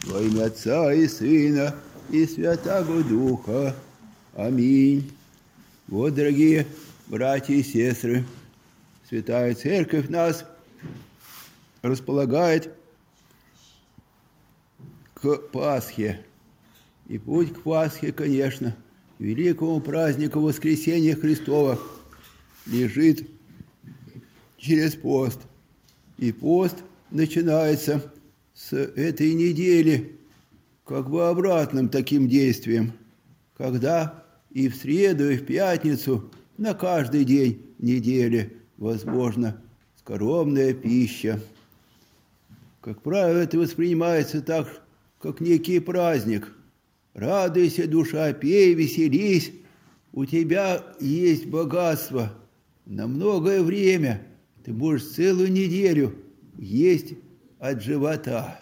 во имя Отца и Сына и Святаго Духа. Аминь. Вот, дорогие братья и сестры, Святая Церковь нас располагает к Пасхе. И путь к Пасхе, конечно, великому празднику Воскресения Христова лежит через пост. И пост начинается с этой недели как бы обратным таким действием, когда и в среду, и в пятницу на каждый день недели возможна скоромная пища. Как правило, это воспринимается так, как некий праздник. Радуйся, душа, пей, веселись, у тебя есть богатство на многое время. Ты можешь целую неделю есть от живота.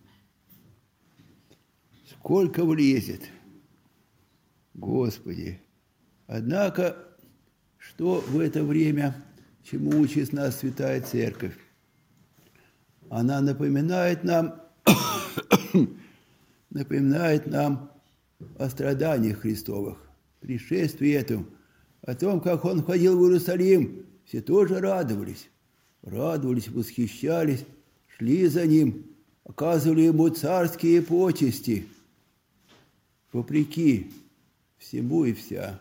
Сколько влезет, Господи! Однако, что в это время, чему учит нас Святая Церковь? Она напоминает нам о страданиях Христовых, пришествии этому, о том, как Он ходил в Иерусалим. Все тоже радовались, восхищались, шли за Ним, оказывали Ему царские почести, вопреки всему и вся.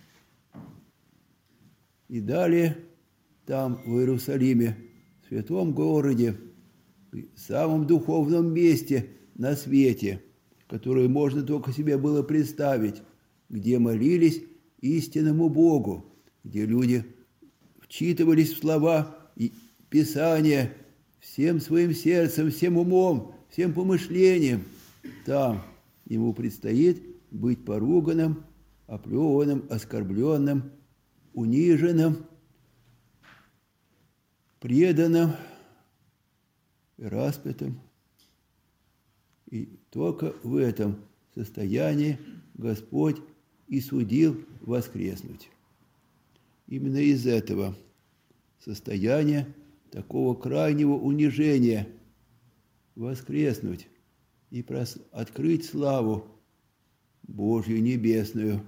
И далее там, в Иерусалиме, в святом городе, в самом духовном месте на свете, которое можно только себе было представить, где молились истинному Богу, где люди вчитывались в слова и Писания всем своим сердцем, всем умом, всем помышлением. Там ему предстоит быть поруганным, оплеванным, оскорбленным, униженным, преданным и распятым. И только в этом состоянии Господь и судил воскреснуть. Именно из этого состояния, такого крайнего унижения, воскреснуть и открыть славу Божью небесную.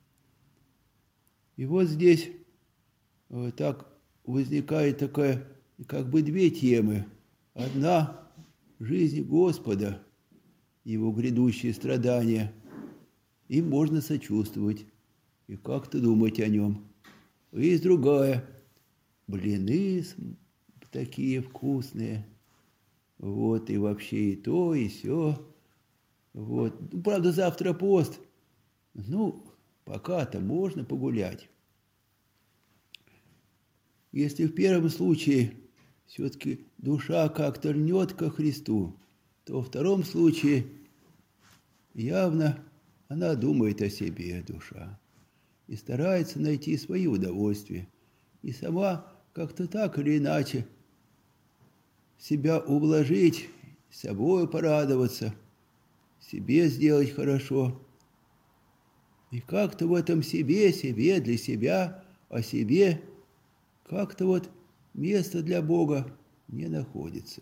И вот здесь так возникает такая, как бы две темы. Одна – жизнь Господа, Его грядущие страдания. Им можно сочувствовать и как-то думать о Нем. И есть другая – блины такие вкусные. Вот, и вообще и то, и сё. Вот. Правда, завтра пост. Пока-то можно погулять. Если в первом случае все-таки душа как-то льнет ко Христу, то во втором случае явно она думает о себе, душа, и старается найти свои удовольствия. И сама как-то так или иначе себя ублажить, собой порадоваться, себе сделать хорошо. И как-то в этом себе, для себя, о себе, как-то вот место для Бога не находится.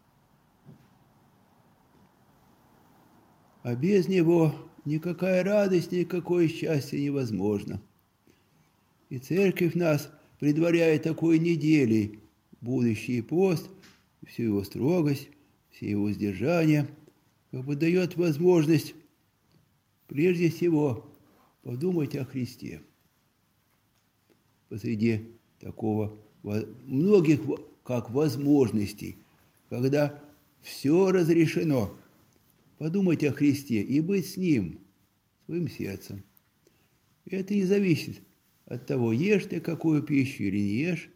А без Него никакая радость, никакое счастье невозможно. И Церковь нас предваряет такой неделей, будущий пост, всю его строгость, все его сдержания, как бы дает возможность прежде всего подумать о Христе. Посреди такого многих как возможностей, когда все разрешено, подумать о Христе и быть с Ним, своим сердцем. И это не зависит от того, ешь ты какую пищу или не ешь.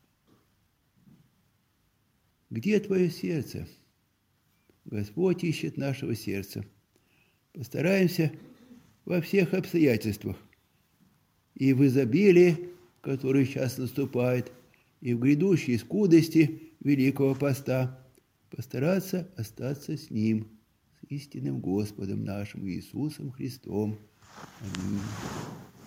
Где твое сердце? Господь ищет нашего сердца. Постараемся во всех обстоятельствах, и в изобилии, которое сейчас наступает, и в грядущей скудости Великого Поста, постараться остаться с Ним, с истинным Господом нашим Иисусом Христом. Аминь.